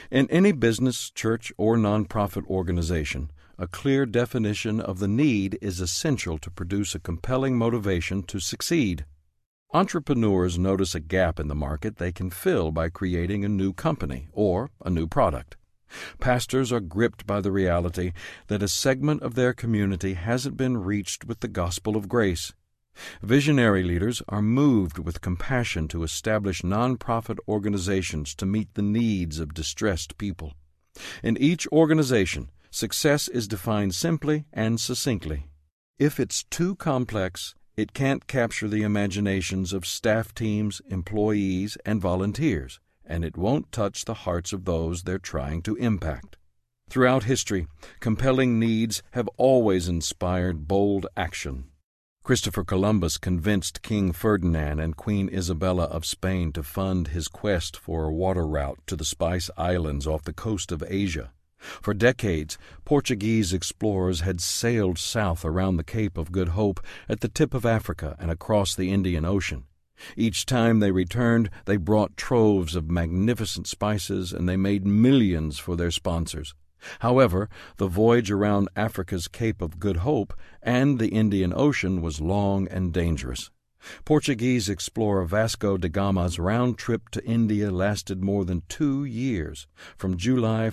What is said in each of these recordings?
In any business, church, or nonprofit organization, a clear definition of the need is essential to produce a compelling motivation to succeed. Entrepreneurs notice a gap in the market they can fill by creating a new company or a new product. Pastors are gripped by the reality that a segment of their community hasn't been reached with the gospel of grace. Visionary leaders are moved with compassion to establish nonprofit organizations to meet the needs of distressed people. In each organization, success is defined simply and succinctly. If it's too complex, it can't capture the imaginations of staff teams, employees, and volunteers, and it won't touch the hearts of those they're trying to impact. Throughout history, compelling needs have always inspired bold action. Christopher Columbus convinced King Ferdinand and Queen Isabella of Spain to fund his quest for a water route to the Spice Islands off the coast of Asia. For decades, Portuguese explorers had sailed south around the Cape of Good Hope at the tip of Africa and across the Indian Ocean. Each time they returned, they brought troves of magnificent spices, and they made millions for their sponsors. However, the voyage around Africa's Cape of Good Hope and the Indian Ocean was long and dangerous. Portuguese explorer Vasco da Gama's round trip to India lasted more than 2 years, from July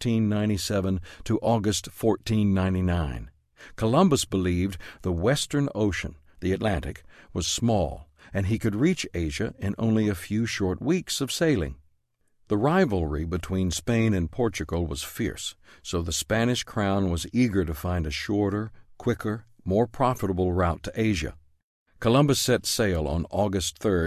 1497 to August 1499. Columbus believed the Western Ocean, the Atlantic, was small, and he could reach Asia in only a few short weeks of sailing. The rivalry between Spain and Portugal was fierce, so the Spanish crown was eager to find a shorter, quicker, more profitable route to Asia. Columbus set sail on August 3,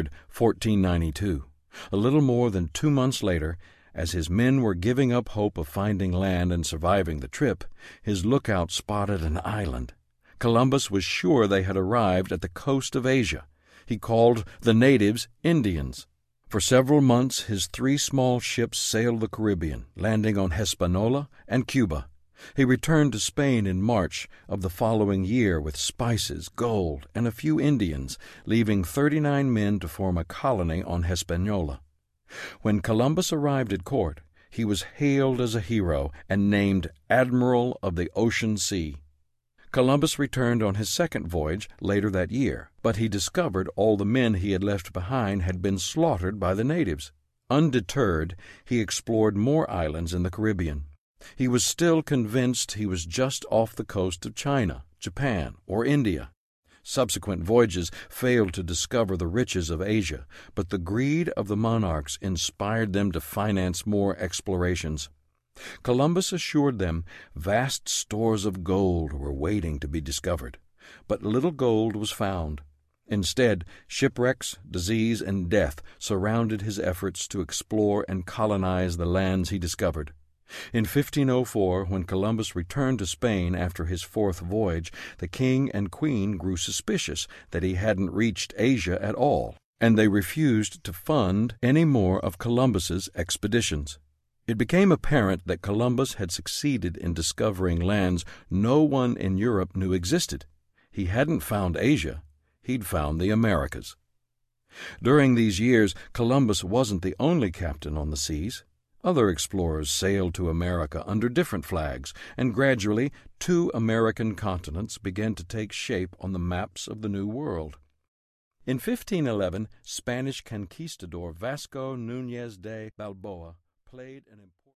1492. A little more than 2 months later, as his men were giving up hope of finding land and surviving the trip, his lookout spotted an island. Columbus was sure they had arrived at the coast of Asia. He called the natives Indians. For several months his 3 small ships sailed the Caribbean, landing on Hispaniola and Cuba. He returned to Spain in March of the following year with spices, gold, and a few Indians, leaving 39 men to form a colony on Hispaniola. When Columbus arrived at court, he was hailed as a hero and named Admiral of the Ocean Sea. Columbus returned on his second voyage later that year, but he discovered all the men he had left behind had been slaughtered by the natives. Undeterred, he explored more islands in the Caribbean. He was still convinced he was just off the coast of China, Japan, or India. Subsequent voyages failed to discover the riches of Asia, but the greed of the monarchs inspired them to finance more explorations. Columbus assured them vast stores of gold were waiting to be discovered, but little gold was found. Instead, shipwrecks, disease, and death surrounded his efforts to explore and colonize the lands he discovered. In 1504, when Columbus returned to Spain after his 4th voyage, the king and queen grew suspicious that he hadn't reached Asia at all, and they refused to fund any more of Columbus's expeditions. It became apparent that Columbus had succeeded in discovering lands no one in Europe knew existed. He hadn't found Asia, he'd found the Americas. During these years, Columbus wasn't the only captain on the seas. Other explorers sailed to America under different flags, and gradually 2 American continents began to take shape on the maps of the New World. In 1511, Spanish conquistador Vasco Núñez de Balboa played an important